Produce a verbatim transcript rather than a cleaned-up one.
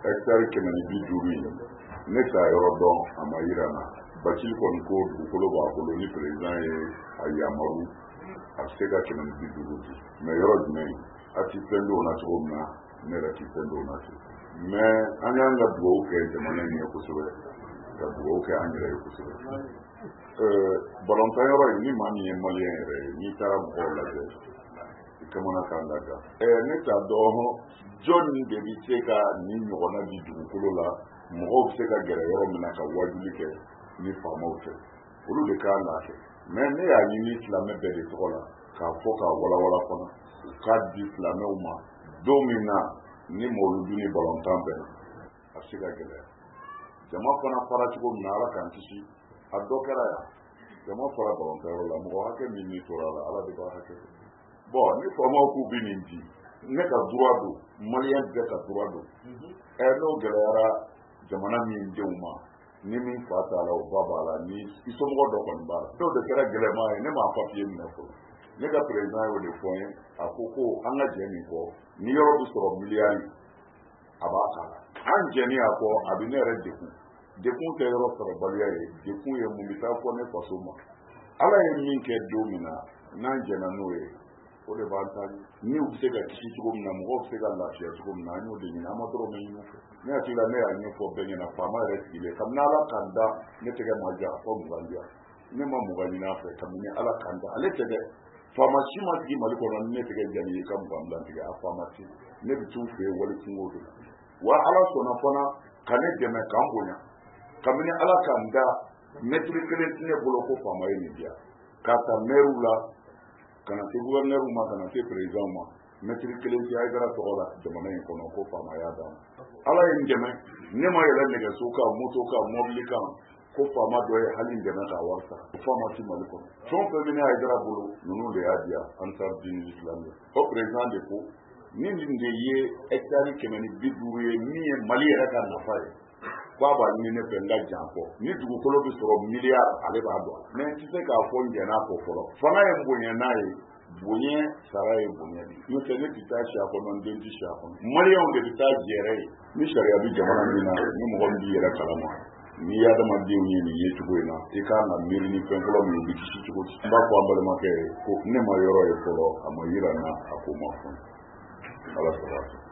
hectare kɛmɛ ni bi duuru in ne t'a yɔrɔ dɔn a ma yira n na Bacili kɔni ko dugukolo b'a bolo ni président ye a yamaru a bɛ se ka kɛmɛ ni bi duuru di mais yɔrɔ jumɛn a ti fɛn dɔw na cogo min na ne yɛrɛ ti fɛn dɔw na ten mais an y'an ka dugawu kɛ jamana in ye kosɛbɛ ka dugawu kɛ an yɛrɛ ye kosɛbɛ balontan yɔrɔ in ni maa min ye maliyɛn yɛrɛ ye n'i taara mɔgɔw lajɛ i kamana kan ka gan ne t'a dɔn jɔn de bɛ se ka nin ɲɔgɔnna di dugukolo la mɔgɔw bɛ se ka gɛrɛ yɔrɔ min na ka wajuli kɛ ni faamaw tɛ olu de k'a lafiya mais ne y'a ɲini silamɛ bɛɛ de tɔgɔ la k'a fɔ k'a walawala fana u k'a di silamɛw ma don min na ni mawuludu ni balontan bɛnna a bɛ se ka gɛlɛya jama fana fara cogo min na ala k'an kisi a dɔ kɛra yan jama fara balontanyɔrɔ la mɔgɔ hakɛ min n'i tora la ala de b'a hakɛ bon ni faamaw k'u bɛ nin di ne ka droit don maliyɛn bɛɛ ka droit don ɛ n'o gɛlɛyara jamana min denw ma ni min fa t'a la o ba b'a la ni i somɔgɔ dɔ kɔni b'a la n'o de kɛra gɛlɛyama ye ne m'a papiye minɛ fɔlɔ ne ka président y'o de fɔ n ye a ko ko an ka jɛ nin kɔ ni yɔrɔ bɛ sɔrɔ miliyari a b'a k'a la an jɛni a kɔ a bɛ ne yɛrɛ degun dekun tɛ yɔrɔ sɔrɔbaliya ye dekun ye mun bɛ taa fɔ ne faso ma ala ye min kɛ don min na n'an jɛna n'o ye o de b'an ta ni u bɛ se ka kisi cogo min na mɔgɔw bɛ se ka lafiya cogo min na an y'o de ɲini an ma dɔrɔn min ɲini fɛ ne hakili la ne y'a ɲɛfɔ bɛɛ ɲɛna faama yɛrɛ sigilen kabini ala k'an da ne tɛgɛ ma ja fɔ mugan diya ne ma mugan ɲini a fɛ kabini ala k'an da ale tɛgɛ faama si ma sigi mali kɔnɔ ni ne tɛgɛ jali ye ka mugan bila tigɛ a faama si ne bɛ t'u fɛ wali kungo de la wa ala sɔnna fana ka ne dɛmɛ k'an bonya kabini ala k'an da mɛtiri kelen tɛ ne bolo ko faama ye nin diya k'a ta mɛriw la ka na se guvɛrnɛriw ma ka na se président ma mɛtiri kelen tɛ Hayidara tɔgɔ la jamana in kɔnɔ ko faama y'a d'a ma ala ye n dɛmɛ ne ma yɛlɛ nɛgɛso kan moto kan mɔbili kan ko faama dɔ ye hali n dɛmɛ k'a wari sara o faama ti mali kɔnɔ fɛn o fɛn bɛ ne Hayidara bolo ninnu de y'a diya Ansar Dine Islamique o président de ko ni nin de ye hectare kɛmɛ ni bi duuru ye min ye mali yɛrɛ ka nafa ye k'a b'a ɲini ne fɛ n ka jan kɔ ni dugukolo bɛ sɔrɔ miliyari ale b'a dɔn mais n tɛ se k'a fɔ n jɛn'a kɔ fɔlɔ fanga ye bonya n'a ye bonya sara ye bonya de n'o tɛ ne tɛ taa si a kɔnɔ n den tɛ si a kɔnɔ maliyɛnw de bɛ taa jɛrɛ ye ni sariya bɛ jamana min na ni mɔgɔ min b'i yɛrɛ kalama ni adamadenw ye nin ye cogo in na i k'an ka miiri ni fɛn fɔlɔ min bɛ kisi cogo di n b'a fɔ an balimakɛ ye ko ne ma yɔrɔ ye fɔlɔ a ma yira n na a ko ma fɔ ala sababu